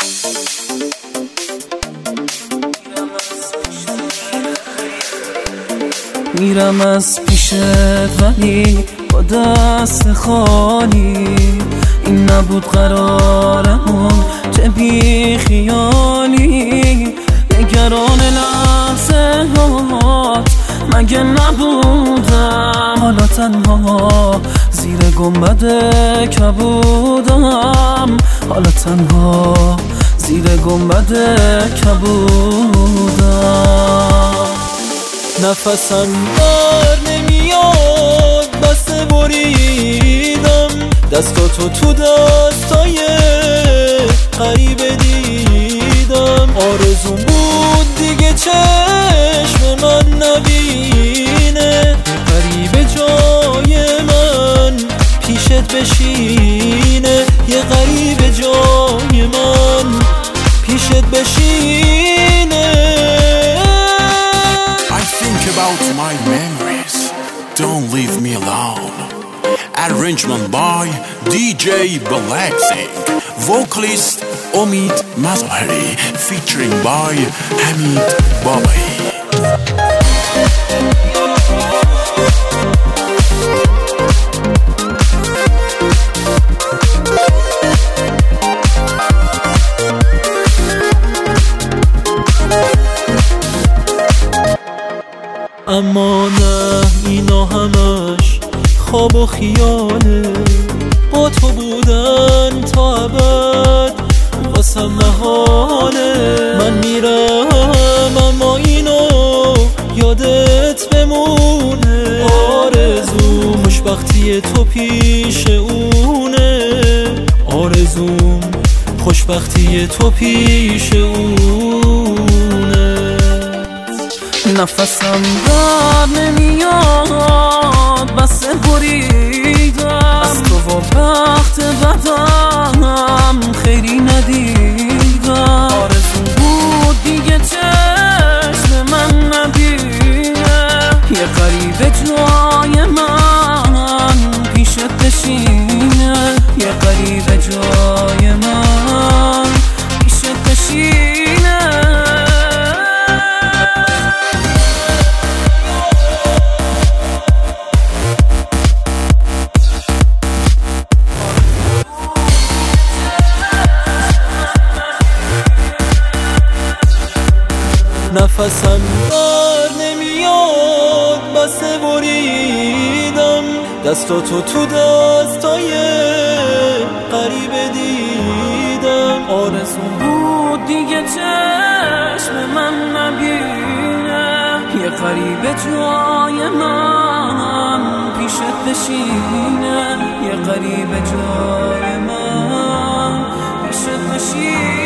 میرم از پیشت ولی با دست خالی، این نبود قرارمون چه بی خیالی. نگران لحظه هات مگه نبودم، حالا تنها زیر گنبد کبودم، حالا تنها زیر گنبد کبودم. نفسم در نمیاد بسته بریدم، دستاتو تو دستای غریبه دیدم. آرزوم بود دیگه چشم من نبینه، غریبه جای من پیشت بشینه، یه غریبه جای من پیشت بشینه. About my memories, don't leave me alone. Arrangement by DJ Blacksing, vocalist Omid Mazaheri, featuring by Hamid Babai. اما نه اینا همش خواب و خیاله، با تو بودن تا ابد واسم محاله. من میرم اما اینو یادت بمونه، آرزوم خوشبختی تو پیش اونه، آرزوم خوشبختی تو پیش اونه. نفسم در نمیاد بسته بریدم، از تو و بخت بدم خیلی ندیدم. آرزو بود دیگه چشم من نبینه، یه غریبه جای من پیشت بشینه، یه غریبه جای من پیشت بشینه. نفسم در نمیاد بسته بریدم، دستاتو تو دستای غریبه دیدم. آرزو بود دیگه چشم من نبینه، یه غریبه جای من پیشت بشینه، یه غریبه جای من پیشت بشینه.